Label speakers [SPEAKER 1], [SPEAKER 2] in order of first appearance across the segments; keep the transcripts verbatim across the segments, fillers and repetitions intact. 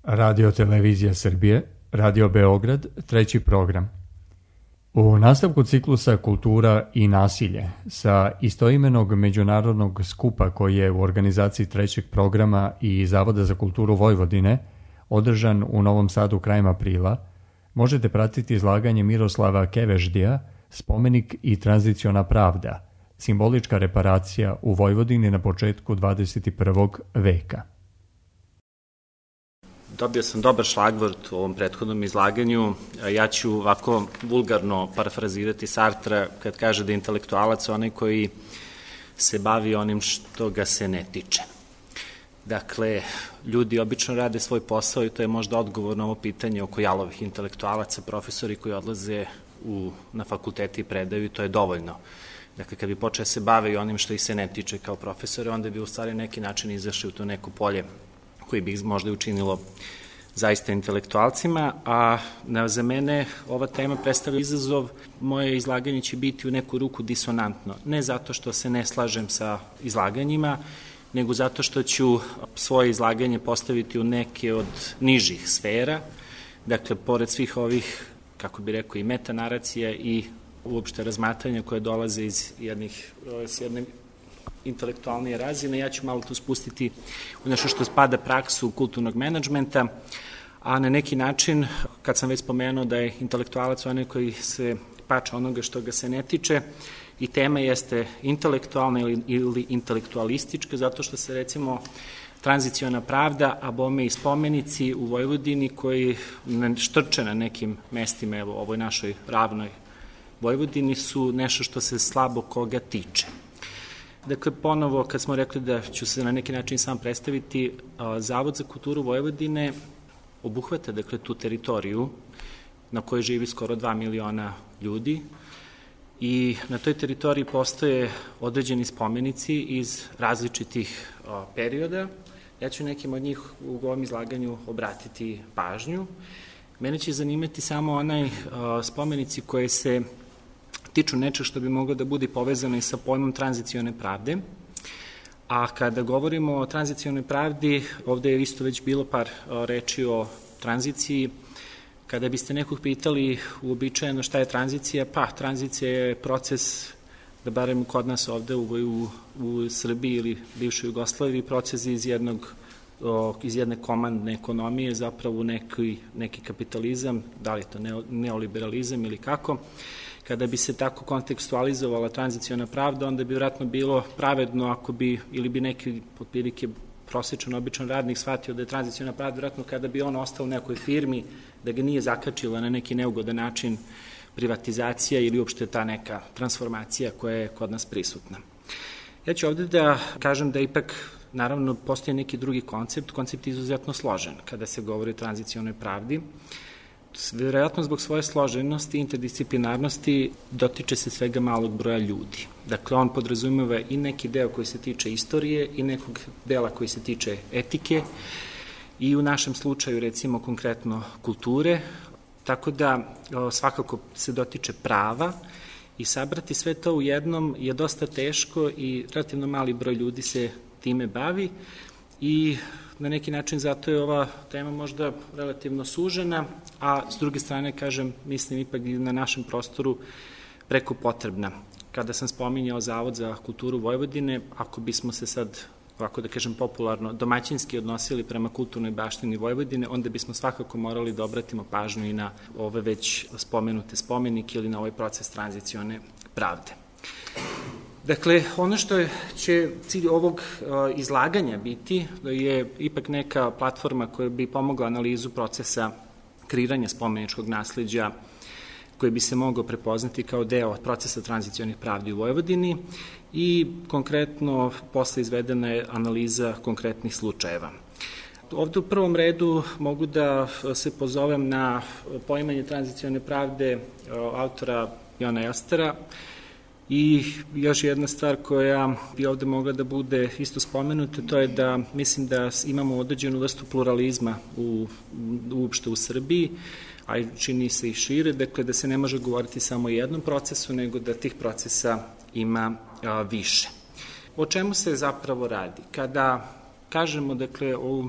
[SPEAKER 1] Radio Televizija Srbije, Radio Beograd, treći program. U nastavku ciklusa Kultura i nasilje sa istoimenog međunarodnog skupa koji je u organizaciji trećeg programa i Zavoda za kulturu Vojvodine održan u Novom Sadu krajem aprila, možete pratiti izlaganje Miroslava Keveždija Spomenik i tranziciona pravda, simbolička reparacija u Vojvodini na početku dvadeset prvog veka.
[SPEAKER 2] Dobio sam dobar šlagvort u ovom prethodnom izlaganju. Ja ću ovako vulgarno parafrazirati Sartra kad kaže da je intelektualac onaj koji se bavi onim što ga se ne tiče. Dakle, ljudi obično rade svoj posao i to je možda odgovor na ovo pitanje oko jalovih intelektualaca, profesori koji odlaze u, na fakulteti i predaju i to je dovoljno. Dakle, kad bi počeo se bave i onim što ih se ne tiče kao profesore, onda bi u stvari neki način izašli u to neko polje koji bi ih možda učinilo zaista intelektualcima, a za mene ova tema predstavlja izazov. Moje izlaganje će biti u neku ruku disonantno, ne zato što se ne slažem sa izlaganjima, nego zato što ću svoje izlaganje postaviti u neke od nižih sfera, dakle, pored svih ovih, kako bi rekao, i metanaracija i uopšte razmatranja koje dolaze iz jednih, s jedne intelektualnije razine, ja ću malo tu spustiti u nešto što spada praksu kulturnog menadžmenta, a na neki način, kad sam već spomenuo da je intelektualac onaj koji se pača onoga što ga se ne tiče, i tema jeste intelektualna ili, ili intelektualistička, zato što se recimo tranziciona pravda, a bome i spomenici u Vojvodini koji štrče na nekim mestima, evo ovoj našoj ravnoj Vojvodini, su nešto što se slabo koga tiče. Dakle, ponovo, kad smo rekli da ću se na neki način sam predstaviti, Zavod za kulturu Vojvodine obuhvata, dakle, tu teritoriju na kojoj živi skoro dva miliona ljudi i na toj teritoriji postoje određeni spomenici iz različitih perioda. Ja ću nekim od njih u ovom izlaganju obratiti pažnju. Mene će zanimati samo onaj spomenici koje se tiču nečeg što bi moglo da bude povezano i sa pojmom tranzicione pravde. A kada govorimo o tranzicionoj pravdi, ovde je isto već bilo par reči o tranziciji. Kada biste nekog pitali uobičajeno šta je tranzicija, pa tranzicija je proces, da barem kod nas ovde u, u, u Srbiji ili bivšoj Jugoslaviji, proces iz jednog iz jedne komandne ekonomije, zapravo neki, neki kapitalizam, da li je to neoliberalizam ili kako. Kada bi se tako kontekstualizovala tranziciona pravda, onda bi vjerojatno bilo pravedno ako bi, ili bi neki otprilike prosječan, običan radnik shvatio da je tranziciona pravda, vjerojatno kada bi on ostao u nekoj firmi, da ga nije zakačila na neki neugodan način privatizacija ili uopšte ta neka transformacija koja je kod nas prisutna. Ja ću ovde da kažem da ipak, naravno, postoji neki drugi koncept, koncept je izuzetno složen kada se govori o tranzicionoj pravdi. Vjerojatno zbog svoje složenosti i interdisciplinarnosti dotiče se svega malog broja ljudi. Dakle, on podrazumeva i neki deo koji se tiče istorije i nekog dela koji se tiče etike i u našem slučaju, recimo, konkretno kulture, tako da svakako se dotiče prava i sabrati sve to u jednom je dosta teško i relativno mali broj ljudi se time bavi i na neki način zato je ova tema možda relativno sužena, a s druge strane, kažem, mislim ipak i na našem prostoru preko potrebna. Kada sam spominjao Zavod za kulturu Vojvodine, ako bismo se sad, ovako da kažem popularno, domaćinski odnosili prema kulturnoj baštini Vojvodine, onda bismo svakako morali da obratimo pažnju i na ove već spomenute spomenike ili na ovaj proces tranzicione pravde. Dakle, ono što će cilj ovog izlaganja biti je ipak neka platforma koja bi pomogla analizu procesa kreiranja spomeničkog nasleđa koji bi se mogao prepoznati kao deo procesa tranzicionih pravdi u Vojvodini i konkretno posle izvedena je analiza konkretnih slučajeva. Ovde u prvom redu mogu da se pozovem na poimanje tranzicione pravde autora Jona Elstera. I još jedna stvar koja bi ovde mogla da bude isto spomenuta, to je da mislim da imamo određenu vrstu pluralizma u, uopšte u Srbiji, a čini se i šire, dakle da se ne može govoriti samo o jednom procesu, nego da tih procesa ima a, više. O čemu se zapravo radi? Kada kažemo, dakle, o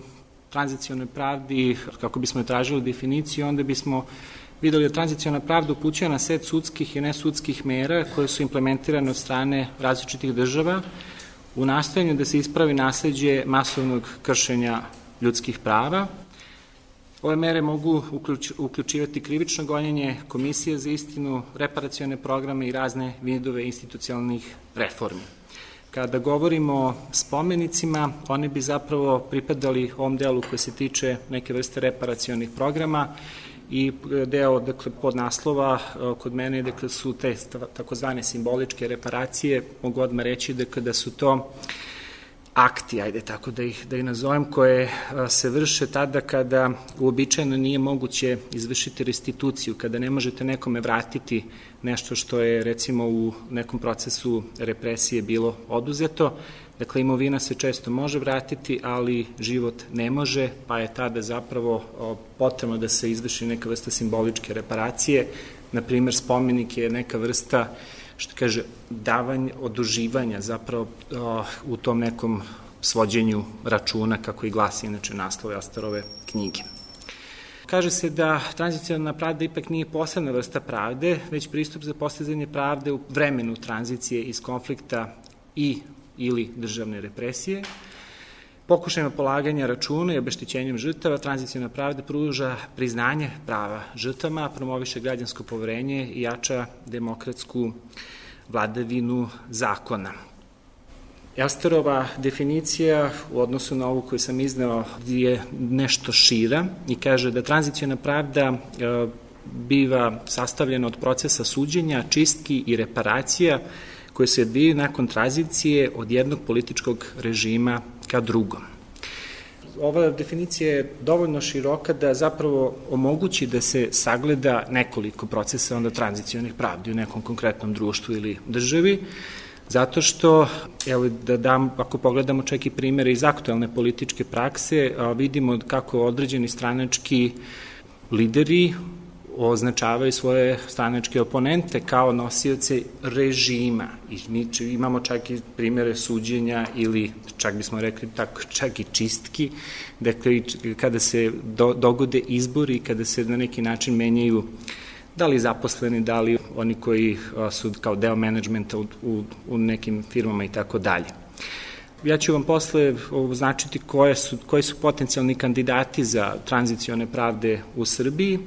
[SPEAKER 2] tranzicionoj pravdi, kako bismo tražili definiciju, onda bismo videli da tranziciona pravda upućuje na set sudskih i nesudskih mera koje su implementirane od strane različitih država u nastojanju da se ispravi nasleđe masovnog kršenja ljudskih prava. Ove mere mogu uključivati krivično gonjenje, komisije za istinu, reparacione programe i razne vidove institucionalnih reformi. Kada govorimo o spomenicima, oni bi zapravo pripadali ovom delu koji se tiče neke vrste reparacionih programa i deo, dakle, podnaslova kod mene, dakle, su te takozvane simboličke reparacije, mogu odmah reći, dakle, da su to akti, ajde tako da ih, da ih nazovem, koje se vrše tada kada uobičajeno nije moguće izvršiti restituciju, kada ne možete nekome vratiti nešto što je, recimo, u nekom procesu represije bilo oduzeto. Dakle, imovina se često može vratiti, ali život ne može, pa je tada zapravo potrebno da se izvrši neka vrsta simboličke reparacije. Naprimer, spomenik je neka vrsta, što kaže, davanja, oduživanja zapravo u tom nekom svođenju računa, kako i glasi inače naslov Astorove knjige. Kaže se da tranzicionalna pravda ipak nije posebna vrsta pravde, već pristup za postizanje pravde u vremenu tranzicije iz konflikta i ili državne represije. Pokušajima polaganja računa i obeštećenjem žrtava, tranzicijona pravda pruža priznanje prava žrtvama, promoviše građansko poverenje i jača demokratsku vladavinu zakona. Astorova definicija u odnosu na ovu koju sam izneo je nešto šira i kaže da tranzicijona pravda e, biva sastavljena od procesa suđenja, čistki i reparacija koje se odvijaju nakon tranzicije od jednog političkog režima ka drugom. Ova definicija je dovoljno široka da zapravo omogući da se sagleda nekoliko procesa onda tranzicionih pravdi u nekom konkretnom društvu ili državi, zato što, evo da dam, ako pogledamo čak i primere iz aktuelne političke prakse, vidimo kako određeni stranački lideri označavaju svoje stranačke oponente kao nosioce režima. I mi imamo čak i primere suđenja ili čak bismo rekli tako, čak i čistki, dakle kada se do, dogode izbori, kada se na neki način menjaju da li zaposleni, da li oni koji su kao deo menadžmenta u, u, u nekim firmama i tako dalje. Ja ću vam posle označiti koje su, koji su potencijalni kandidati za tranzicione pravde u Srbiji,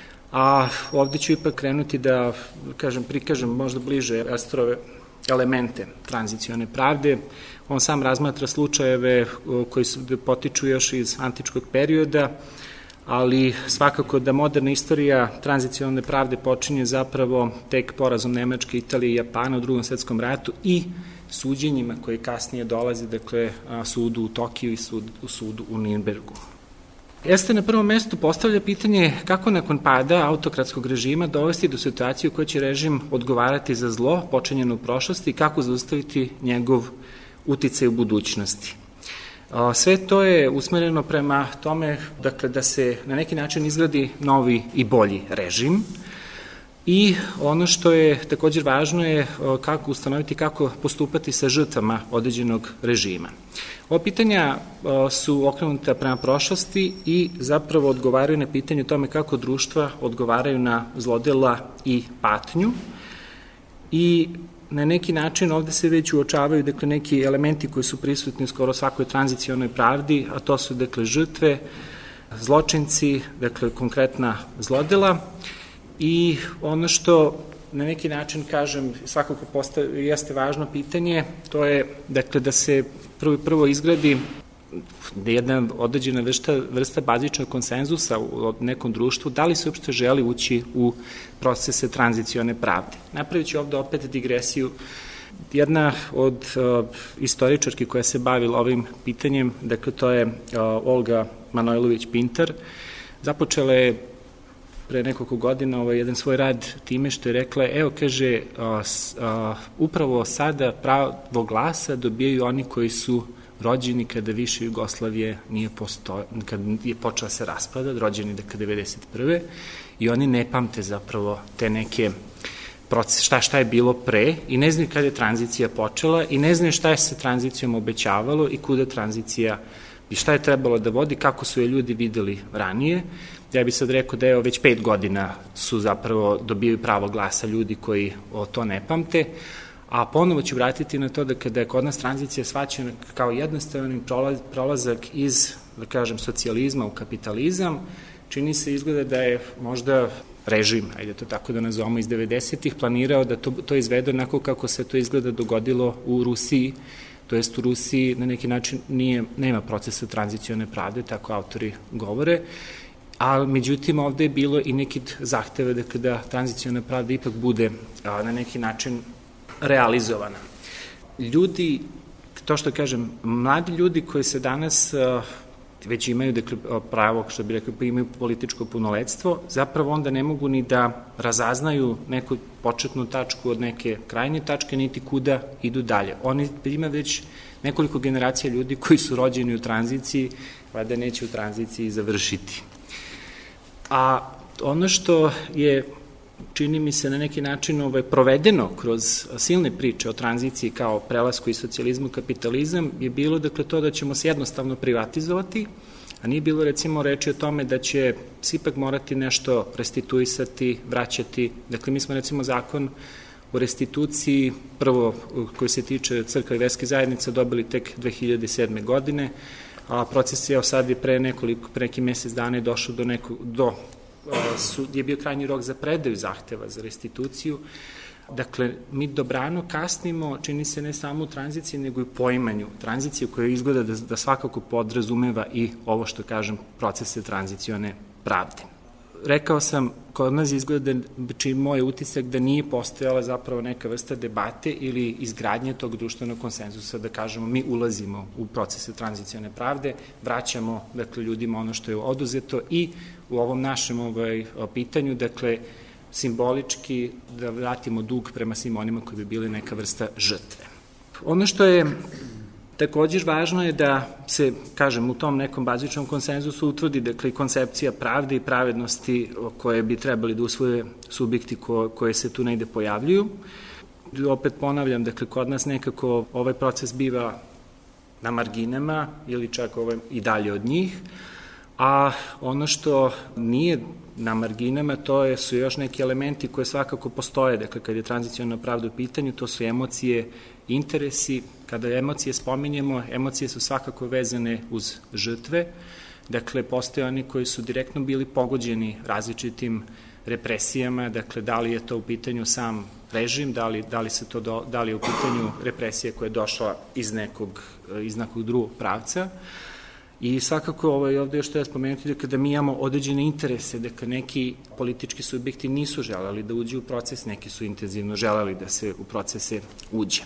[SPEAKER 2] a ovde ću ipak krenuti da, kažem, prikažem možda bliže Astorove elemente tranzicione pravde. On sam razmatra slučajeve koji su potiču još iz antičkog perioda, ali svakako da moderna istorija tranzicione pravde počinje zapravo tek porazom Nemačke, Italije i Japana u Drugom svetskom ratu i suđenjima koje kasnije dolaze, dakle, sudu u Tokiju i sud, u sudu u Nirnbergu. Este na prvom mestu postavlja pitanje kako nakon pada autokratskog režima dovesti do situacije u kojoj će režim odgovarati za zlo počinjeno u prošlosti i kako zaustaviti njegov uticaj u budućnosti. Sve to je usmereno prema tome, dakle, da se na neki način izgradi novi i bolji režim i ono što je također važno je kako ustanoviti kako postupati sa žrtvama određenog režima. Ova pitanja su okrenuta prema prošlosti i zapravo odgovaraju na pitanje o tome kako društva odgovaraju na zlodela i patnju i na neki način ovde se već uočavaju, dakle, neki elementi koji su prisutni skoro svakoj tranzicionoj pravdi, a to su, dakle, žrtve, zločinci, dakle, konkretna zlodela i ono što na neki način, kažem, svakako postav, jeste važno pitanje, to je, dakle, da se prvo, prvo izgradi da jedna određena vrsta, vrsta bazičnog konsenzusa u nekom društvu, da li se uopšte želi ući u procese tranzicione pravde. Napravit ću ovde opet digresiju. Jedna od uh, istoričarki koja se bavila ovim pitanjem, dakle to je uh, Olga Manojlović-Pintar, započela je pre nekoliko godina ovaj, jedan svoj rad time što je rekla, evo, kaže, uh, uh, upravo sada pravo glasa dobijaju oni koji su rođeni kada više Jugoslavije nije postoje, kad je počela se raspada, rođeni dakle devedeset prve i oni ne pamte zapravo te neke procese, šta, šta je bilo pre i ne znaju kada je tranzicija počela i ne znaju šta je se tranzicijom obećavalo i kuda tranzicija i šta je trebalo da vodi, kako su je ljudi videli ranije. Ja bih sad rekao da je već pet godina su zapravo dobijaju pravo glasa ljudi koji o to ne pamte, a ponovo ću vratiti na to da kada je kod nas tranzicija shvaćena kao jednostavan prolazak iz, da kažem, socijalizma u kapitalizam, čini se izgleda da je možda režim, ajde to tako da nazovemo, iz devedesetih planirao da to, to izvede onako kako se to izgleda dogodilo u Rusiji, to jest u Rusiji na neki način nije, nema procesa tranzicione pravde, tako autori govore, ali međutim ovde je bilo i neki zahteve da kada tranziciona pravda ipak bude a, na neki način realizovana. Ljudi, to što kažem, mladi ljudi koji se danas a, već imaju dakle, pravo, što bi rekao, imaju političko punoletstvo, zapravo onda ne mogu ni da razaznaju neku početnu tačku od neke krajnje tačke, niti kuda idu dalje. Oni ima već nekoliko generacija ljudi koji su rođeni u tranziciji, valjda neće u tranziciji završiti. A ono što je, čini mi se, na neki način ovaj, provedeno kroz silne priče o tranziciji kao prelasku iz socijalizmu u kapitalizam je bilo dakle to da ćemo se jednostavno privatizovati, a nije bilo recimo reči o tome da će se ipak morati nešto restituisati, vraćati. Dakle, mi smo recimo zakon o restituciji, prvo koji se tiče crkve i verske zajednice, dobili tek dve hiljade sedme. godine, a proces je sad je pre nekoliko, pre neki mesec dana je došao do nekog, do Su, je bio krajnji rok za predaju zahteva za restituciju. Dakle, mi dobrano kasnimo, čini se ne samo u tranziciji, nego i poimanju tranzicije koja izgleda da, da svakako podrazumeva i ovo što kažem, procese tranzicione pravde. Rekao sam, kod nas izgleda, čini moj utisak da nije postojala zapravo neka vrsta debate ili izgradnje tog društvenog konsenzusa, da kažemo mi ulazimo u procese tranzicione pravde, vraćamo dakle, ljudima ono što je oduzeto i u ovom našem ovaj, pitanju, dakle, simbolički da vratimo dug prema svim onima koji bi bili neka vrsta žrtve. Ono što je također važno je da se, kažem, u tom nekom bazičnom konsenzusu utvrdi, dakle, koncepcija pravde i pravednosti koje bi trebali da usvoje subjekti ko, koje se tu negde pojavljuju. Opet ponavljam, dakle, kod nas nekako ovaj proces biva na marginama ili čak ovaj, i dalje od njih, a ono što nije na marginama, to je, su još neki elementi koje svakako postoje, dakle, kad je tranziciona pravda u pitanju, to su emocije, interesi. Kada emocije spominjemo, emocije su svakako vezane uz žrtve, dakle, postoje oni koji su direktno bili pogođeni različitim represijama, dakle, da li je to u pitanju sam režim, da li, da li, se to do, da li je u pitanju represija koja je došla iz nekog, iz nekog drugog pravca. I svakako ovaj, ovde još treba spomenuti da kada mi imamo određene interese, da kada neki politički subjekti nisu želeli da uđe u proces, neki su intenzivno želeli da se u procese uđe.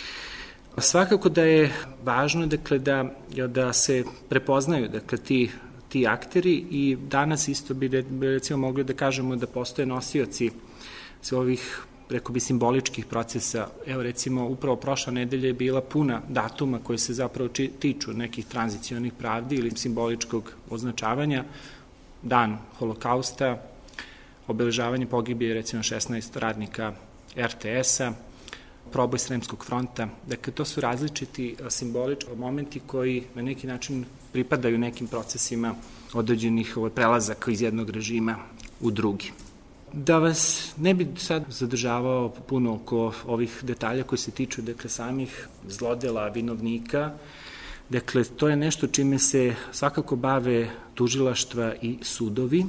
[SPEAKER 2] Svakako da je važno dakle, da, da se prepoznaju dakle, ti, ti akteri i danas isto bi recimo mogli da kažemo da postoje nosioci ovih preko bi simboličkih procesa. Evo recimo, upravo prošla nedelja je bila puna datuma koji se zapravo či, tiču nekih tranzicionih pravdi ili simboličkog označavanja. Dan holokausta, obeležavanje pogibije recimo šesnaest radnika er te es-a, proboj Sremskog fronta. Dakle, to su različiti simbolički momenti koji na neki način pripadaju nekim procesima određenih prelazaka iz jednog režima u drugi. Da vas ne bi sad zadržavao puno oko ovih detalja koji se tiču dakle, samih zlodela vinovnika, dakle, to je nešto čime se svakako bave tužilaštva i sudovi.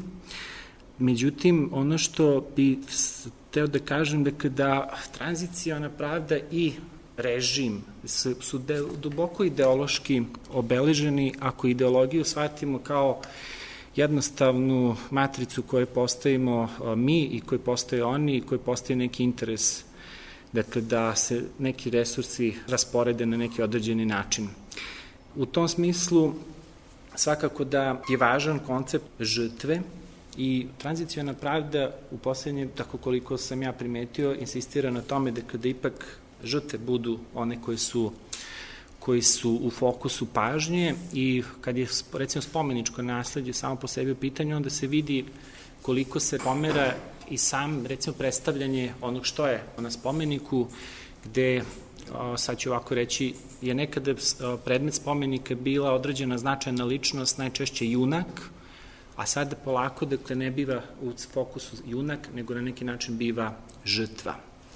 [SPEAKER 2] Međutim, ono što bi teo da kažem, dakle, da tranziciona pravda i režim su de, duboko ideološki obeleženi ako ideologiju shvatimo kao jednostavnu matricu koju postavimo mi i koju postoje oni i koju postoji neki interes, dakle da se neki resursi rasporede na neki određeni način. U tom smislu svakako da je važan koncept žrtve i tranziciona pravda u poslednje, tako koliko sam ja primetio, insistira na tome da kada ipak žrtve budu one koje su koji su u fokusu pažnje i kad je recimo spomeničko nasleđe samo po sebi u pitanju, onda se vidi koliko se pomera i sam recimo predstavljanje onog što je na spomeniku, gde sad ću ovako reći, je nekada predmet spomenika bila određena značajna ličnost, najčešće junak, a sada polako, dakle, ne biva u fokusu junak, nego na neki način biva žrtva.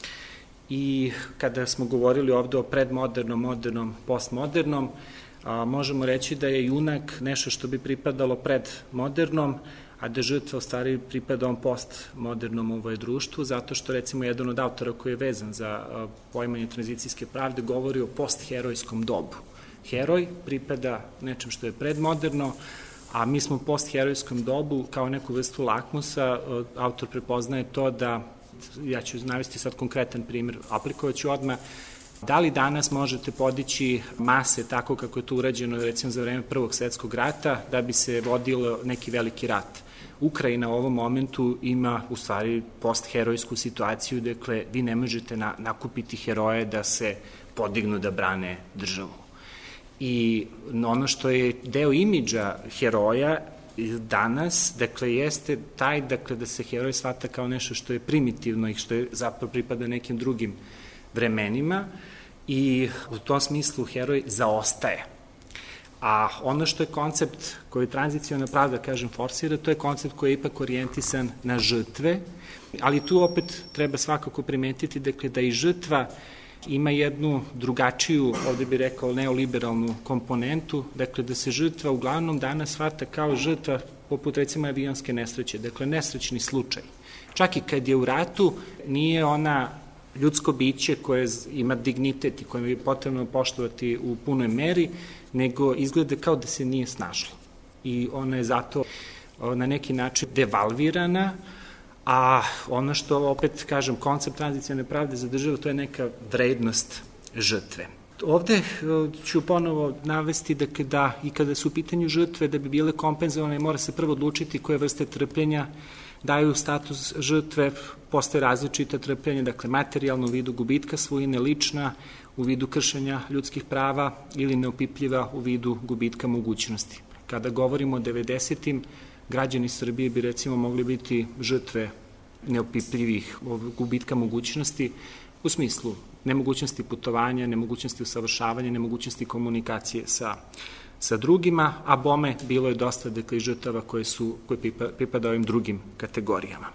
[SPEAKER 2] I kada smo govorili ovde o predmodernom, modernom, postmodernom, a, možemo reći da je junak nešto što bi pripadalo predmodernom, a da žrtva u stvari pripada ovom postmodernom ovaj društvu, zato što recimo jedan od autora koji je vezan za a, poimanje tranzicijske pravde govori o postherojskom dobu. Heroj pripada nečem što je predmoderno, a mi smo u postherojskom dobu kao neku vrstu lakmusa, autor prepoznaje to da, ja ću navesti sad konkretan primjer, aplikovaću odmah, da li danas možete podići mase tako kako je to urađeno recimo za vreme Prvog svetskog rata da bi se vodilo neki veliki rat. Ukrajina u ovom momentu ima u stvari postherojsku situaciju, dakle vi ne možete na, nakupiti heroje da se podignu da brane državu. I ono što je deo imidža heroja danas, dakle, jeste taj, dakle, da se heroj shvata kao nešto što je primitivno i što je zapravo pripada nekim drugim vremenima i u tom smislu heroj zaostaje. A ono što je koncept koji tranziciona pravda, kažem, forsira, to je koncept koji je ipak orijentisan na žrtve, ali tu opet treba svakako primetiti, dakle, da i žrtva ima jednu drugačiju, ovde bih rekao, neoliberalnu komponentu, dakle da se žrtva uglavnom danas shvata kao žrtva poput recimo avionske nesreće, dakle nesrećni slučaj. Čak i kad je u ratu, nije ona ljudsko biće koje ima dignitet i koje je potrebno poštovati u punoj meri, nego izgleda kao da se nije snašla. I ona je zato na neki način devalvirana, a ono što, opet kažem, koncept tranzicione pravde za državu, to je neka vrednost žrtve. Ovde ću ponovo navesti da, da i kada su u pitanju žrtve, da bi bile kompenzovane, mora se prvo odlučiti koje vrste trpljenja daju status žrtve, postoje različita trpljenja, dakle materijalno u vidu gubitka svojine, lična u vidu kršenja ljudskih prava ili neopipljiva u vidu gubitka mogućnosti. Kada govorimo o devedesetim, građani Srbije bi recimo mogli biti žrtve neopipljivih gubitka mogućnosti u smislu nemogućnosti putovanja, nemogućnosti usavršavanja, nemogućnosti komunikacije sa, sa drugima, a bome bilo je dosta dakle, žrtava koje, su, koje pripada ovim drugim kategorijama.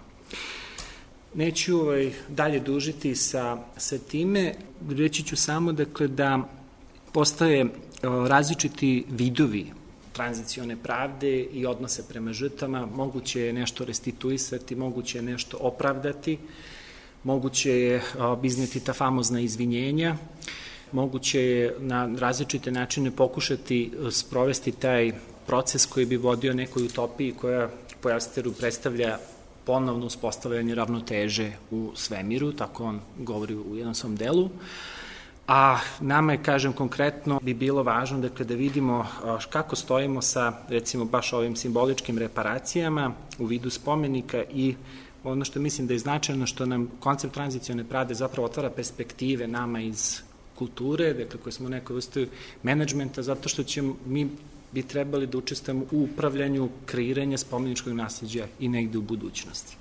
[SPEAKER 2] Neću ovaj, dalje dužiti sa, sa time, reći ću samo dakle, da postoje o, različiti vidovi tranzicione pravde i odnose prema žrtvama, moguće je nešto restituisati, moguće je nešto opravdati, moguće je izneti ta famozna izvinjenja, moguće je na različite načine pokušati sprovesti taj proces koji bi vodio nekoj utopiji koja po Elsteru predstavlja ponovno uspostavljanje ravnoteže u svemiru, tako on govori u jednom svom delu. A nama je, kažem, konkretno bi bilo važno dakle, da vidimo kako stojimo sa, recimo, baš ovim simboličkim reparacijama u vidu spomenika i ono što mislim da je značajno, što nam koncept tranzicione pravde zapravo otvara perspektive nama iz kulture, dakle, koje smo u nekoj vrsti menadžmenta, zato što ćemo, mi bi trebali da učestvujemo u upravljanju kreiranja spomeničkog nasljeđa i negde u budućnosti.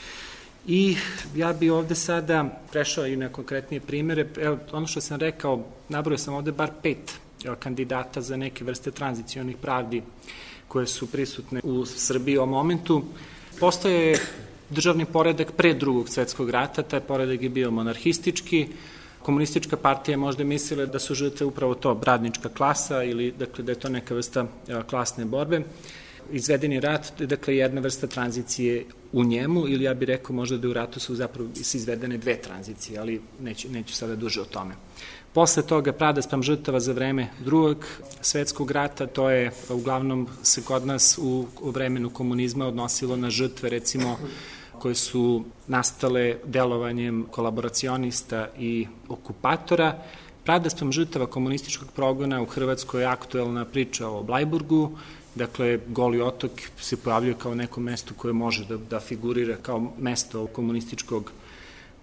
[SPEAKER 2] I ja bi ovde sada prešao i na konkretnije primere. Evo, ono što sam rekao, nabrojao sam ovde bar pet evo, kandidata za neke vrste tranzicionih pravdi koje su prisutne u Srbiji u ovom momentu. Postoje državni poredak pre drugog svetskog rata, taj poredak je bio monarhistički, komunistička partija je možda mislila da su žrtve upravo to radnička klasa ili dakle, da je to neka vrsta evo, klasne borbe. Izvedeni rat, dakle jedna vrsta tranzicije u njemu, ili ja bih rekao možda da u ratu su zapravo izvedene dve tranzicije, ali neću, neću sada duže o tome. Posle toga pravda spram žrtava za vreme drugog svetskog rata, to je uglavnom se kod nas u, u vremenu komunizma odnosilo na žrtve recimo koje su nastale delovanjem kolaboracionista i okupatora. Pravda spram žrtava komunističkog progona u Hrvatskoj je aktuelna priča o Blajburgu. Dakle, Goli otok se pojavljuje kao neko mesto koje može da, da figurira kao mesto komunističkog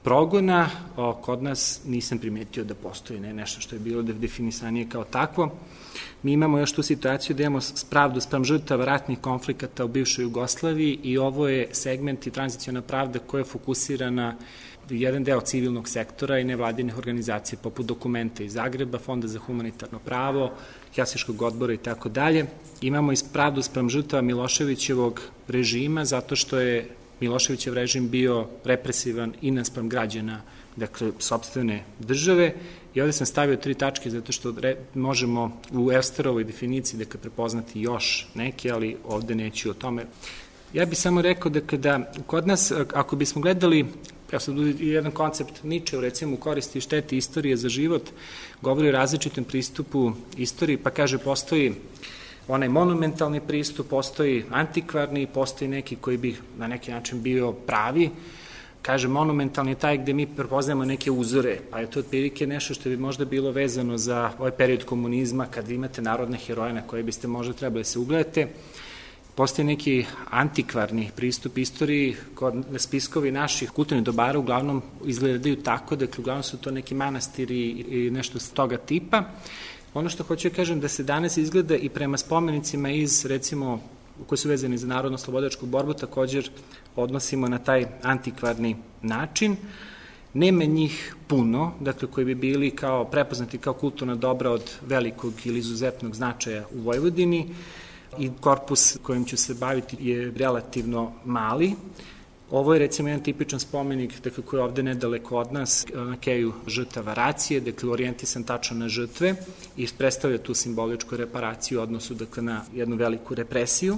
[SPEAKER 2] progona, o, kod nas nisam primetio da postoji ne, nešto što je bilo definisanije kao takvo. Mi imamo još tu situaciju da imamo pravdu spram žrtava ratnih konflikata u bivšoj Jugoslaviji i ovo je segment i tranziciona pravda koja je fokusirana jedan deo civilnog sektora i nevladinih organizacija, poput Dokumenta iz Zagreba, Fonda za humanitarno pravo, Helsinškog odbora i tako dalje. Imamo i pravdu spram žrtava Miloševićevog režima, zato što je Miloševićev režim bio represivan i naspram građana, dakle, sopstvene države. I ovde sam stavio tri tačke, zato što re, možemo u Elsterovoj definiciji dakle, prepoznati još neke, ali ovde neću o tome. Ja bih samo rekao da kada kod nas, ako bismo gledali, evo sad jedan koncept Niče, recimo u koristi i šteti istorije za život, govori o različitom pristupu istoriji, pa kaže postoji onaj monumentalni pristup, postoji antikvarni, postoji neki koji bi na neki način bio pravi. Kaže, monumentalni je taj gde mi prepoznajemo neke uzore, pa je to otprilike nešto što bi možda bilo vezano za ovaj period komunizma, kad imate narodne heroje na koje biste možda trebali da se ugledate. Postoji neki antikvarni pristup istoriji, kod spiskovi naših kulturnih dobara uglavnom izgledaju tako, dakle uglavnom su to neki manastiri i nešto s toga tipa. Ono što hoću da kažem da se danas izgleda i prema spomenicima iz, recimo, koji su vezani za narodno-slobodačku borbu, također odnosimo na taj antikvarni način. Nema njih puno, dakle, koji bi bili kao prepoznati kao kulturna dobra od velikog ili izuzetnog značaja u Vojvodini i korpus kojim ću se baviti je relativno mali. Ovo je recimo jedan tipičan spomenik dakle, koji je ovde nedaleko od nas, na keju žrtava Racije, dakle orijentisan tačno na žrtve i predstavlja tu simboličku reparaciju u odnosu dakle, na jednu veliku represiju.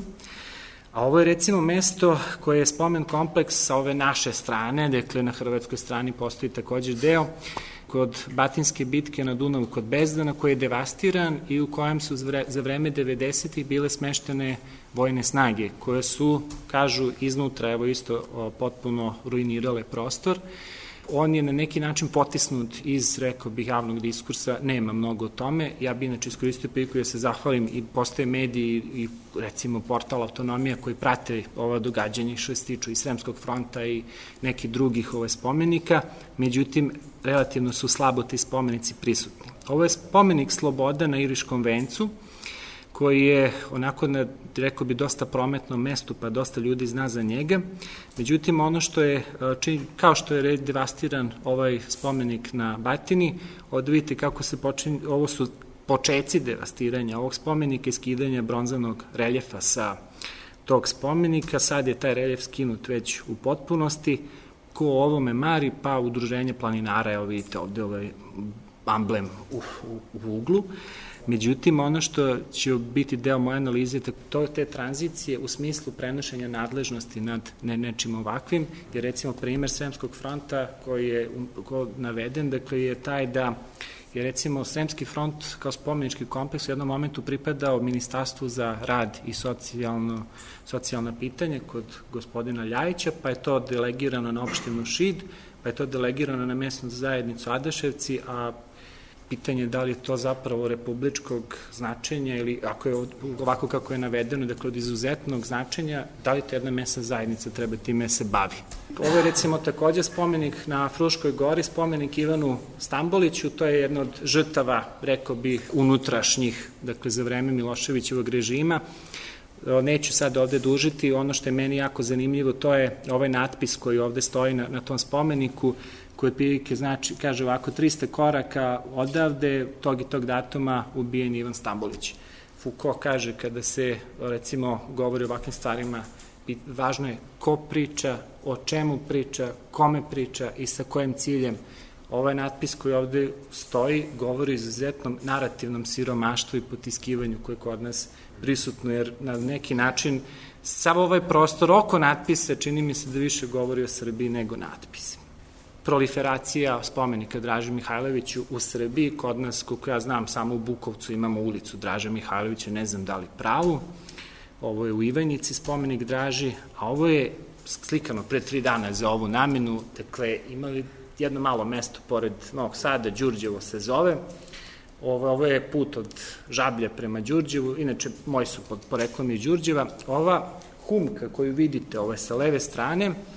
[SPEAKER 2] A ovo je recimo mesto koje je spomen kompleks sa ove naše strane, dakle na hrvatskoj strani postoji također deo kod Batinske bitke na Dunavu kod Bezdana koji je devastiran i u kojem su za vreme devedesetih bile smeštene vojne snage koje su, kažu, iznutra, evo isto potpuno ruinirale prostor. On je na neki način potisnut iz, rekao bih, javnog diskursa, nema mnogo o tome. Ja bi inače iskoristio priliku da se zahvalim i postoje mediji i recimo portal Autonomija koji prate ova događanja što se tiču i Sremskog fronta i nekih drugih ove spomenika, međutim, relativno su slabo ti spomenici prisutni. Ovo je spomenik Sloboda na Iriškom vencu, koji je onako na, rekao bi, dosta prometnom mestu, pa dosta ljudi zna za njega. Međutim, ono što je, kao što je devastiran ovaj spomenik na Batini, ovdje vidite kako se počinje, ovo su počeci devastiranja ovog spomenika i skidanja bronzanog reljefa sa tog spomenika. Sad je taj reljef skinut već u potpunosti. Ko o ovome mari, pa udruženje planinara, evo vidite ovde ovaj amblem u, u, u uglu. Međutim, ono što će biti deo moje analize, to je te tranzicije u smislu prenošenja nadležnosti nad ne, nečim ovakvim, jer recimo primer Sremskog fronta koji je ko naveden, dakle je taj da je recimo Sremski front kao spomenički kompleks u jednom momentu pripadao Ministarstvu za rad i socijalno, socijalna pitanja kod gospodina Ljajića, pa je to delegirano na opštinu Šid, pa je to delegirano na mesnu zajednicu Adaševci, a pitanje da li je to zapravo republičkog značenja ili ako je ovako kako je navedeno, dakle od izuzetnog značenja, da li to jedna mesna zajednica treba time se bavi. Ovo je recimo takođe spomenik na Fruškoj gori, spomenik Ivanu Stamboliću, to je jedna od žrtava, rekao bih, unutrašnjih, dakle za vreme Miloševićevog režima. Neću sad ovde dužiti, ono što je meni jako zanimljivo, to je ovaj natpis koji ovde stoji na, na tom spomeniku, koji otprilike znači, kaže ovako, trista koraka odavde, tog i tog datuma ubijen Ivan Stambolić. Foucault kaže kada se, recimo, govori o ovakvim stvarima, važno je ko priča, o čemu priča, kome priča i sa kojim ciljem. Ovaj natpis koji ovde stoji govori o izuzetnom narativnom siromaštvu i potiskivanju koje je kod nas prisutno, jer na neki način sav ovaj prostor oko natpisa čini mi se da više govori o Srbiji nego natpisi. Proliferacija spomenika Draži Mihajloviću u Srbiji, kod nas, koliko ja znam, samo u Bukovcu imamo ulicu Draže Mihajlovića, ne znam da li pravu, ovo je u Ivanjici spomenik Draži, a ovo je slikano pre tri dana za ovu namenu, dakle imali jedno malo mesto pored Novog Sada, Đurđevo se zove, ovo, ovo je put od Žablja prema Đurđevu, inače moji su pod poreklom iz Đurđeva, ova humka koju vidite, ovo je sa leve strane,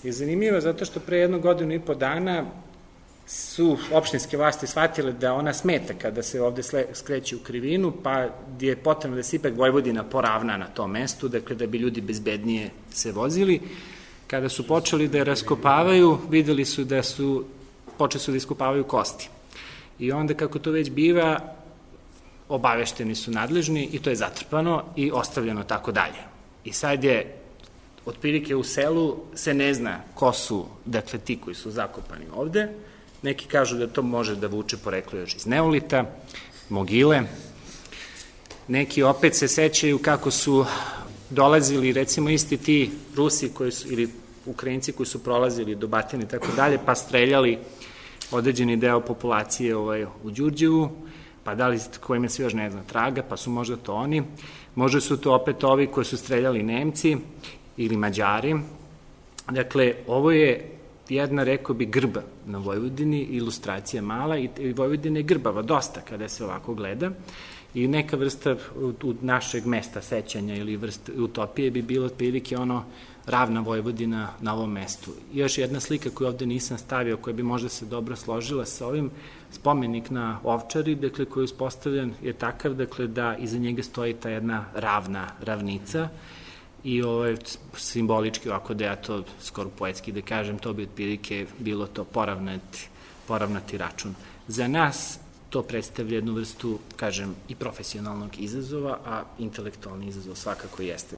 [SPEAKER 2] je zanimljiva zato što pre jednu godinu i po dana su opštinske vlasti shvatile da ona smeta kada se ovde skreće u krivinu, pa je potrebno da se ipak Vojvodina poravna na tom mestu, dakle da bi ljudi bezbednije se vozili. Kada su počeli da je raskopavaju, videli su da su, počeli su da iskopavaju kosti. I onda, kako to već biva, obavešteni su nadležni i to je zatrpano i ostavljeno tako dalje. I sad je, otprilike u selu se ne zna ko su, dakle, ti koji su zakopani ovde. Neki kažu da to može da vuče poreklo još iz Neolita, mogile. Neki opet se sećaju kako su dolazili, recimo, isti ti Rusi koji su, ili Ukrajinci koji su prolazili do Batine i tako dalje, pa streljali određeni deo populacije ovaj, u Đurđevu, pa da li kojima se još ne zna traga, pa su možda to oni. Možda su to opet ovi koji su streljali Nemci ili Mađari. Dakle, ovo je jedna, rekao bi, grba na Vojvodini, ilustracija mala, i Vojvodina je grbava dosta kada se ovako gleda, i neka vrsta u našeg mesta sećanja ili vrsta utopije bi bilo otprilike ono ravna Vojvodina na ovom mestu. I još jedna slika koju ovde nisam stavio, koja bi možda se dobro složila sa ovim, spomenik na Ovčari, dakle, koji je uspostavljen je takav, dakle, da iza njega stoji ta jedna ravna ravnica, i ovaj, simbolički, ovako da ja to skoro poetski da kažem, to bi otprilike bilo to poravnati, poravnati račun. Za nas to predstavlja jednu vrstu, kažem, i profesionalnog izazova, a intelektualni izazov svakako jeste.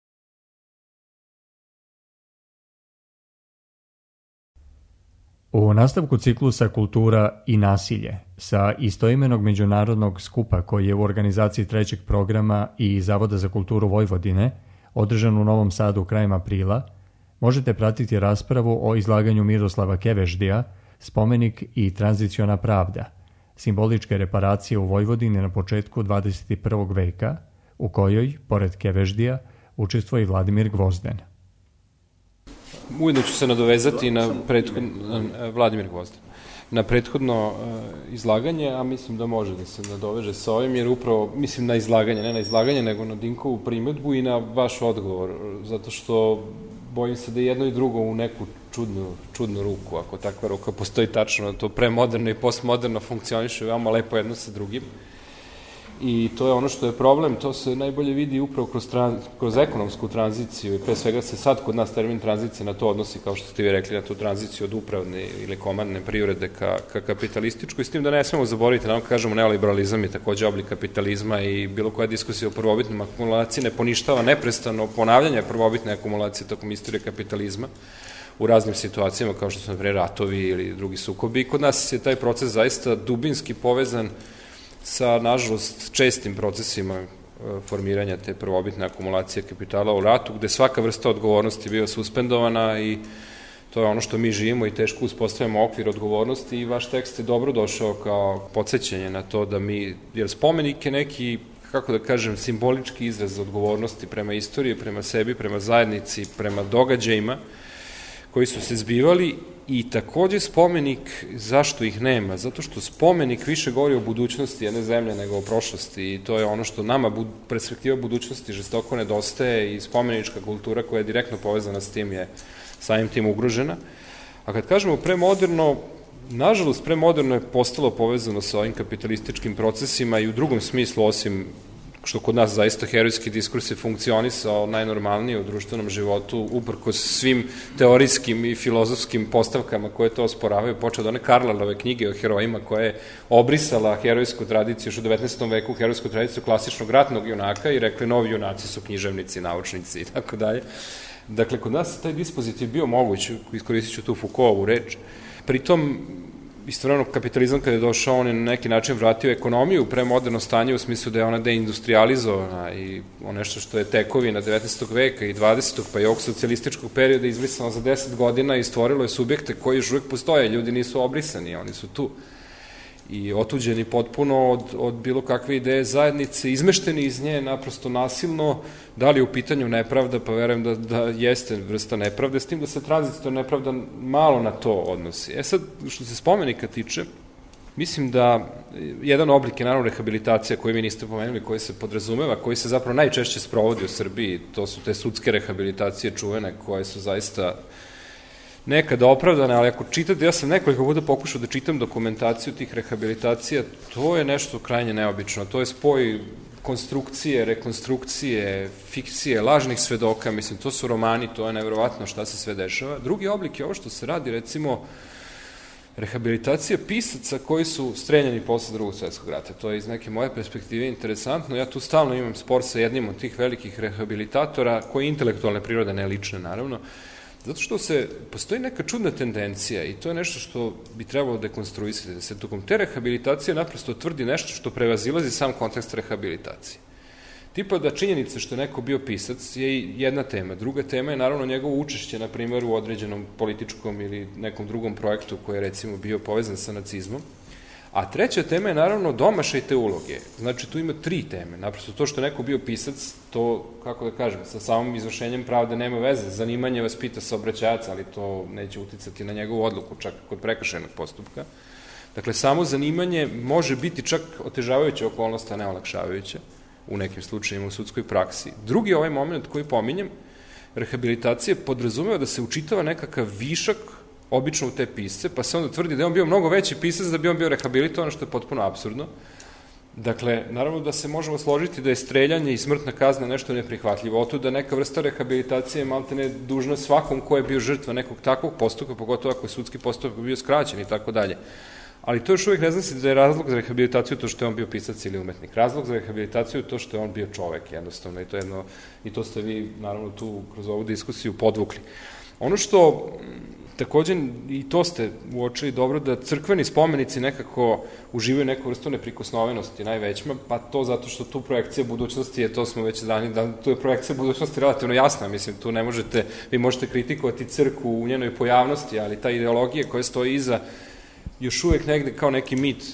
[SPEAKER 1] U nastavku ciklusa Kultura i nasilje sa istoimenog međunarodnog skupa koji je u organizaciji trećeg programa i Zavoda za kulturu Vojvodine održan u Novom Sadu krajem aprila, možete pratiti raspravu o izlaganju Miroslava Keveždija, Spomenik i tranziciona pravda, simboličke reparacije u Vojvodini na početku dvadeset prvog veka, u kojoj, pored Keveždija, učestvuje i Vladimir Gvozden.
[SPEAKER 3] Ujedno ću se nadovezati na prethodno, Vladimir Gvozden, na prethodno izlaganje, a mislim da može da se nadoveže sa ovim, jer upravo, mislim na izlaganje, ne na izlaganje, nego na Dinkovu primedbu i na vaš odgovor, zato što bojim se da jedno i drugo u neku čudnu, čudnu ruku, ako takva ruka postoji tačno, to premoderno i postmoderno funkcioniše veoma lepo jedno sa drugim. I to je ono što je problem, to se najbolje vidi upravo kroz, trans, kroz ekonomsku tranziciju i pre svega se sad kod nas termin tranzicije na to odnosi, kao što ste vi rekli, na tu tranziciju od upravne ili komandne privrede ka, ka kapitalističkoj, s tim da ne smemo zaboraviti, da kažemo, neoliberalizam je takođe oblik kapitalizma i bilo koja diskusija o prvobitnom akumulaciji ne poništava neprestano ponavljanje prvobitne akumulacije tokom istorije kapitalizma u raznim situacijama, kao što su, na primer, ratovi ili drugi sukobi. I kod nas je taj proces zaista dubinski povezan sa, nažalost, čestim procesima formiranja te prvobitne akumulacije kapitala u ratu, gde svaka vrsta odgovornosti bio suspendovana i to je ono što mi živimo i teško uspostavljamo okvir odgovornosti i vaš tekst je dobro došao kao podsjećanje na to da mi, jer spomenik je neki, kako da kažem, simbolički izraz odgovornosti prema istoriji, prema sebi, prema zajednici, prema događajima koji su se zbivali. I takođe spomenik, zašto ih nema? Zato što spomenik više govori o budućnosti jedne zemlje nego o prošlosti i to je ono što nama perspektiva budućnosti žestoko nedostaje i spomenička kultura koja je direktno povezana s tim je samim tim ugrožena. A kad kažemo premoderno, nažalost premoderno je postalo povezano sa ovim kapitalističkim procesima i u drugom smislu, osim što kod nas zaista herojski diskurs je funkcionisao najnormalnije u društvenom životu, uprkos svim teorijskim i filozofskim postavkama koje to osporavaju, počeo od one Carlylove knjige o herojima koja je obrisala herojsku tradiciju još u devetnaestom veku, herojsku tradiciju klasičnog ratnog junaka i rekli novi junaci su književnici, naučnici i tako dalje. Dakle, kod nas taj dispozitiv bio moguć, iskoristit ću tu Foucaultovu reč, pritom istovremeno kapitalizam kada je došao, on je na neki način vratio ekonomiju u premoderno stanje u smislu da je ona deindustrializovana i nešto što je tekovina devetnaestog veka i dvadesetog pa i ovog socijalističkog perioda izbrisano za deset godina i stvorilo je subjekte koji još uvijek postoje, ljudi nisu obrisani, oni su tu i otuđeni potpuno od, od bilo kakve ideje zajednice, izmešteni iz nje naprosto nasilno, da li je u pitanju nepravda, pa verujem da, da jeste vrsta nepravde, s tim da se tranzitorna nepravda malo na to odnosi. E sad, što se spomenika tiče, mislim da jedan oblik je naravno rehabilitacija koju vi niste pomenuli, koji se podrazumeva, koji se zapravo najčešće sprovodi u Srbiji, to su te sudske rehabilitacije čuvene koje su zaista nekada opravdane, ali ako čitate, ja sam nekoliko puta pokušao da čitam dokumentaciju tih rehabilitacija, to je nešto krajnje neobično, to je spoj konstrukcije, rekonstrukcije, fikcije, lažnih svedoka, mislim, to su romani, to je nevjerovatno šta se sve dešava. Drugi oblik je ovo što se radi, recimo, rehabilitacija pisaca koji su streljani posle drugog svetskog rata. To je iz neke moje perspektive interesantno. Ja tu stalno imam spor sa jednim od tih velikih rehabilitatora, koji je intelektualne prirode, ne lične, naravno, zato što se, postoji neka čudna tendencija i to je nešto što bi trebalo dekonstruisati, da se tokom te rehabilitacije naprosto tvrdi nešto što prevazilazi sam kontekst rehabilitacije. Tipa da činjenica što je neko bio pisac je jedna tema. Druga tema je naravno njegovo učešće, na primjer, u određenom političkom ili nekom drugom projektu koji je recimo bio povezan sa nacizmom. A treća tema je naravno domašaj te uloge. Znači tu ima tri teme. Naprosto to što je neko bio pisac, to, kako da kažem, sa samom izvršenjem pravde nema veze. Zanimanje vas pita saobraćajac, ali to neće uticati na njegovu odluku, čak kod prekršajnog postupka. Dakle, samo zanimanje može biti čak otežavajuća okolnost, a ne olakšavajuća u nekim slučajima u sudskoj praksi. Drugi ovaj moment koji pominjem, rehabilitacije podrazumeva da se učitava nekakav višak obično u te pisce, pa se onda tvrdi da je on bio mnogo veći pisac da bi on bio rehabilitovan, što je potpuno apsurdno. Dakle, naravno da se možemo složiti da je streljanje i smrtna kazna nešto neprihvatljivo. Oto da neka vrsta rehabilitacije je maltene dužna svakom ko je bio žrtva nekog takvog postupka, pogotovo ako je sudski postupak bio skraćen i tako dalje. Ali to još uvijek ne znači da je razlog za rehabilitaciju to što je on bio pisac ili umetnik. Razlog za rehabilitaciju je to što je on bio čovek, jednostavno, i to, jedno, i to ste vi, naravno, tu kroz ovu diskusiju podvukli. Ono što takođe, i to ste uočili dobro, da crkveni spomenici nekako uživaju neku vrstu neprikosnovenosti najvećima, pa to zato što tu projekcija budućnosti je, to smo već dani, da tu je projekcija budućnosti relativno jasna, mislim, tu ne možete, vi možete kritikovati crkvu u njenoj pojavnosti, ali ta ideologija koja stoji iza još uvek negde kao neki mit,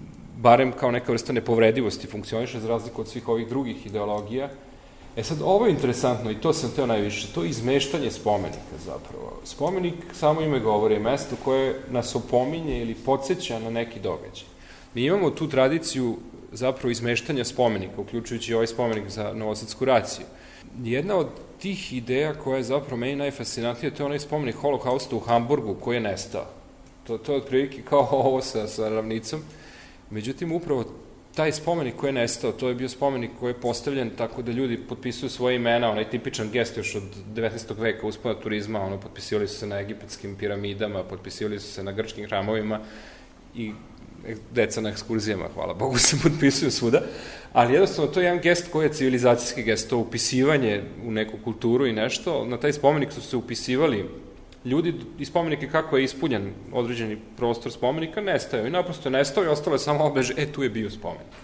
[SPEAKER 3] barem kao neka vrsta nepovredivosti funkcioniše za razliku od svih ovih drugih ideologija. E sad, ovo je interesantno i to sam teo najviše, to je izmeštanje spomenika zapravo. Spomenik, samo ime govori, je mesto koje nas opominje ili podsjeća na neki događaj. Mi imamo tu tradiciju zapravo izmeštanja spomenika, uključujući ovaj spomenik za novosadsku raciju. Jedna od tih ideja koja je zapravo meni najfascinantnija, to je onaj spomenik Holokausta u Hamburgu koji je nestao. To, to je otprilike kao ovo sa, sa ravnicom. Međutim, upravo taj spomenik koji je nestao, to je bio spomenik koji je postavljen tako da ljudi potpisuju svoje imena, onaj tipičan gest još od devetnaestog veka uspona turizma, ono, potpisivali su se na egipetskim piramidama, potpisivali su se na grčkim hramovima i deca na ekskurzijama, hvala Bogu, se potpisuju svuda, ali jednostavno to je jedan gest koji je civilizacijski gest, to upisivanje u neku kulturu i nešto. Na taj spomenik su se upisivali ljudi iz spomenike kako je ispunjen određeni prostor spomenika, nestaju i naprosto je nestao i ostalo je samo obeleže, e, tu je bio spomenik.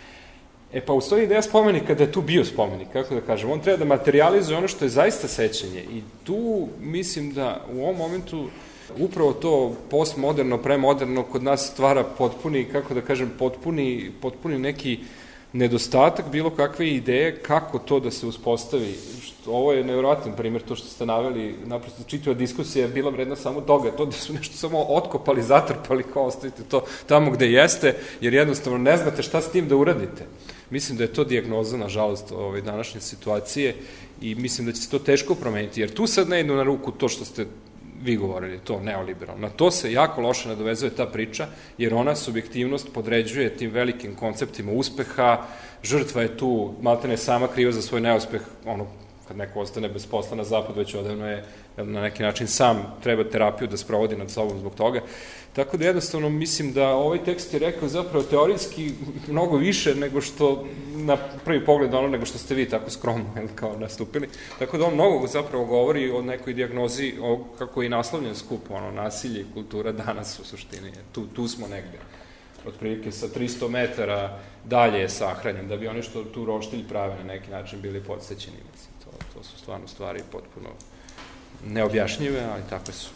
[SPEAKER 3] E pa ustoji ideja spomenika da je tu bio spomenik, kako da kažem, on treba da materializuje ono što je zaista sećanje i tu mislim da u ovom momentu upravo to postmoderno, premoderno kod nas stvara potpuni, kako da kažem, potpuni, potpuni neki nedostatak bilo kakve ideje kako to da se uspostavi. Ovo je nevjerojatan primjer, to što ste naveli, naprosto čitava diskusija je bila vredna samo toga, to da su nešto samo otkopali, zatrpali, kao ostavite to tamo gde jeste, jer jednostavno ne znate šta s tim da uradite. Mislim da je to dijagnoza, nažalost, ove današnje situacije i mislim da će se to teško promeniti, jer tu sad ne idu na ruku to što ste vi govorili, to neoliberalno. Na to se jako loše nadovezuje ta priča, jer ona subjektivnost podređuje tim velikim konceptima uspeha, žrtva je tu, maltene sama kriva za svoj neuspeh, ono, kad neko ostane bez posla na zapadu, već odavno je na neki način sam treba terapiju da sprovodi nad sobom zbog toga. Tako da jednostavno mislim da ovaj tekst je rekao zapravo teorijski mnogo više nego što na prvi pogled ono nego što ste vi tako skromno kao nastupili. Tako da on mnogo zapravo govori o nekoj dijagnozi o kako je naslovljen skup, ono, nasilje i kultura danas u suštini. Tu, tu smo negde. Otprilike sa tristo metara dalje je sahranjen, da bi oni što tu roštilj prave na neki način bili podsjećeni. To, to su stvarno stvari potpuno neobjašnjive, ali takve su.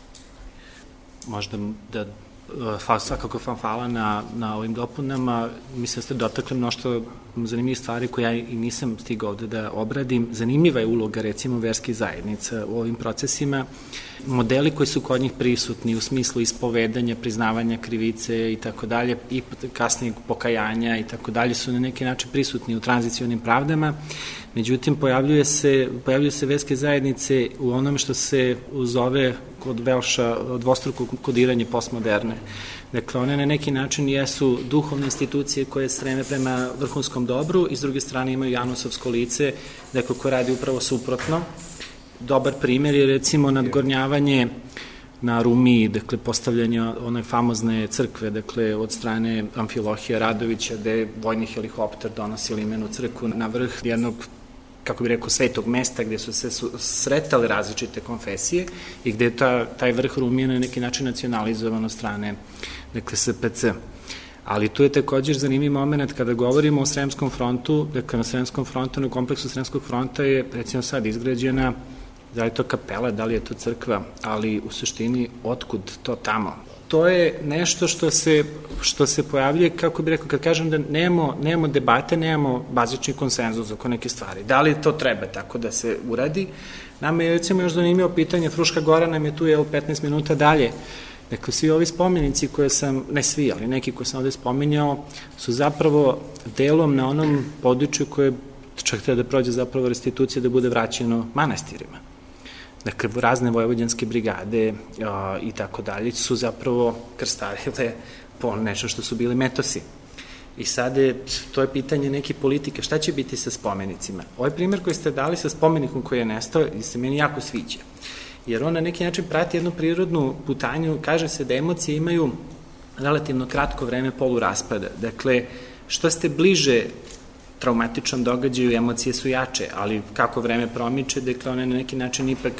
[SPEAKER 2] Možda da svakako vam hvala na, na ovim dopunama. Mislim da ste dotakli mnošto zanimljivih stvari koje ja i nisam stigao ovde da obradim. Zanimljiva je uloga, recimo, verskih zajednica u ovim procesima. modeli koji su kod njih prisutni u smislu ispovedanja, priznavanja krivice i tako dalje, i kasnijeg pokajanja i tako dalje, su na neki način prisutni u tranzicionim pravdama. Međutim, pojavljuje se, pojavljuje se verske zajednice u onom što se zove kod Velša dvostruko kodiranje postmoderne. Dakle, one na neki način jesu duhovne institucije koje streme prema vrhunskom dobru i s druge strane imaju janusovsko lice, dakle, koje radi upravo suprotno. Dobar primjer je recimo nadgornjavanje na Rumiji, dakle, postavljanje one famozne crkve, dakle, od strane Amfilohija Radovića, gde je vojni helikopter donosi limenu crkvu na vrh jednog, kako bi rekao, svetog mesta gde su se sretale različite konfesije i gde je ta, taj vrh Rumije na neki način nacionalizovan od strane, dakle, S P C. Ali tu je također zanimljiv moment kada govorimo o Sremskom frontu, dakle, na Sremskom frontu, na kompleksu Sremskog fronta je, recimo, sad izgrađena, da li je to kapela, da li je to crkva, ali u suštini otkud to tamo. To je nešto što se, što se pojavljuje, kako bih rekao, kad kažem da nemamo, nemamo debate, nemamo bazični konsenzus oko neke stvari. Da li to treba tako da se uradi? Nama je, recimo, još zanimljivo pitanje, Fruška Gora nam je tu, je petnaest minuta dalje. Dakle, svi ovi spomenici koje sam, ne svi, ali neki koje sam ovde spominjao, su zapravo delom na onom području koje čak treba da prođe zapravo restitucija da bude vraćeno manastirima. Dakle, razne vojvođanske brigade a, i tako dalje su zapravo krstarile po nešto što su bili metosi. I sad je, to je pitanje neke politike, šta će biti sa spomenicima? Ovaj primjer koji ste dali sa spomenikom koji je nestao, se meni jako sviđa, jer on na neki način prati jednu prirodnu putanju, kaže se da emocije imaju relativno kratko vreme poluraspada. Dakle, što ste bliže traumatičnom događaju, emocije su jače, ali kako vreme promiče, dakle, one na neki način ipak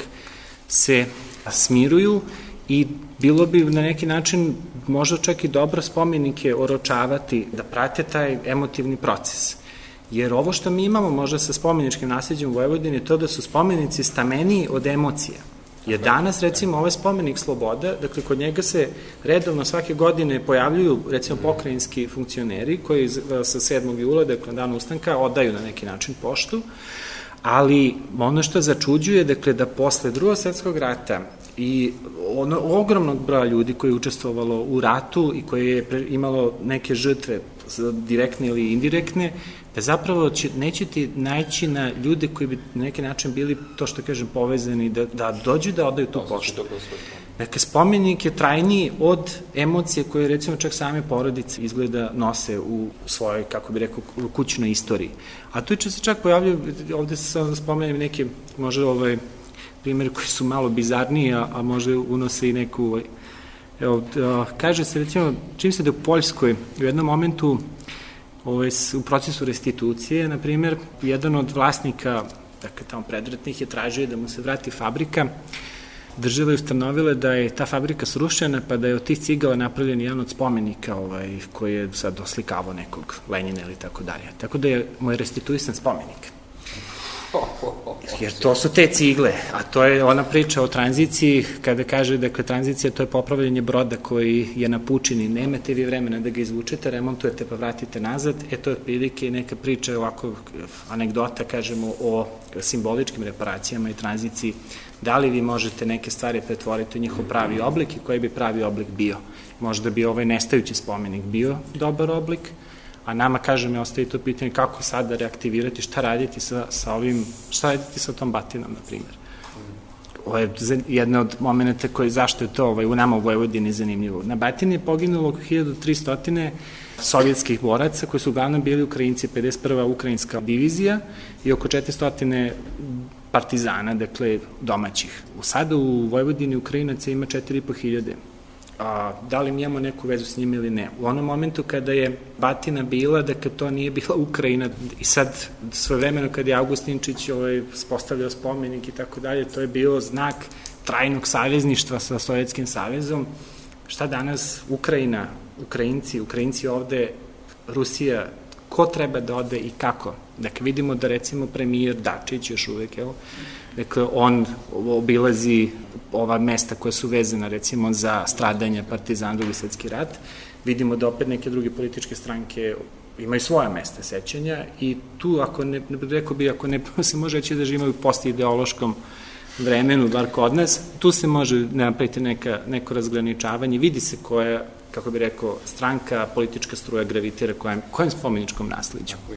[SPEAKER 2] se smiruju i bilo bi na neki način možda čak i dobro spomenike oročavati da prate taj emotivni proces. Jer ovo što mi imamo možda sa spomeničkim nasljeđem u Vojvodini je to da su spomenici stameniji od emocija. Jer danas, recimo, ovaj spomenik Sloboda, dakle, kod njega se redovno svake godine pojavljuju, recimo, pokrajinski funkcioneri koji sa sedmog jula, dakle, dana ustanka, odaju na neki način poštu, ali ono što začuđuje, dakle, da posle drugog svetskog rata i ono, ogromnog broja ljudi koji je učestvovalo u ratu i koji je imalo neke žrtve, direktne ili indirektne, da zapravo će, nećete naći na ljude koji bi na neki način bili, to što kažem, povezani, da, da dođu da odaju tu poštu. Dakle, spomenik je trajniji od emocije koje, recimo, čak same porodice izgleda nose u svojoj, kako bi rekao, kućnoj istoriji. A tu će se čak pojavljaju, ovde se sam spomenem neke, možda ovaj, primjeri koji su malo bizarniji, a, a možda unose i neku, evo, kaže se, recimo, čim se da u Poljskoj u jednom momentu Ovaj, u procesu restitucije, na primjer, jedan od vlasnika, dakle, tamo predratnih je tražio da mu se vrati fabrika. Država je ustanovila da je ta fabrika srušena, pa da je od tih cigala napravljen jedan od spomenika ovaj, koji je sad oslikavao nekog Lenjina ili tako dalje. Tako da je moj restituisan spomenik. Jer to su te cigle, a to je ona priča o tranziciji, kada kaže, dakle, tranzicija to je popravljanje broda koji je na pučini, nemate vi vremena da ga izvučete, remontujete pa vratite nazad, e to je prilike neka priča, ovako anegdota, kažemo, o simboličkim reparacijama i tranziciji, da li vi možete neke stvari pretvoriti u njihov pravi oblik i koji bi pravi oblik bio. Možda bi ovaj nestajući spomenik bio dobar oblik, a nama, kažem, je ostaje to pitanje kako sada reaktivirati, šta raditi sa, sa ovim, šta raditi sa tom batinom, na primjer. Ovo je jedna od momenta koji, zašto je to ovaj, u nama u Vojvodini zanimljivo. Na batini je poginulo oko hiljadu tristo sovjetskih boraca, koji su uglavnom bili Ukrajinci, pedeset prva ukrajinska divizija i oko četiristo partizana, dakle, domaćih. Sada u Vojvodini Ukrajinaca ima četiri i po hiljade. A, da li mi imamo neku vezu s njima ili ne. U onom momentu kada je batina bila, dakle, to nije bila Ukrajina i sad svojevremeno kada je Augustinčić ovaj, postavljao spomenik i tako dalje, to je bio znak trajnog savezništva sa Sovjetskim savezom. Šta danas Ukrajina, Ukrajinci, Ukrajinci ovde, Rusija, ko treba da ode i kako? Dakle, vidimo da, recimo, premijer Dačić još uvek, evo, dakle, on obilazi ova mesta koja su vezana, recimo, za stradanja partizana, Drugi svetski rat. Vidimo da opet neke druge političke stranke imaju svoja mesta sećanja i tu, ako ne, rekao bi, ako ne se može reći da živimo u postideološkom vremenu, bar kod nas, tu se može napraviti neka, neko razgraničavanje, vidi se koja, kako bi rekao, stranka, politička struja gravitira kojem, kojem spomeničkom nasliđu.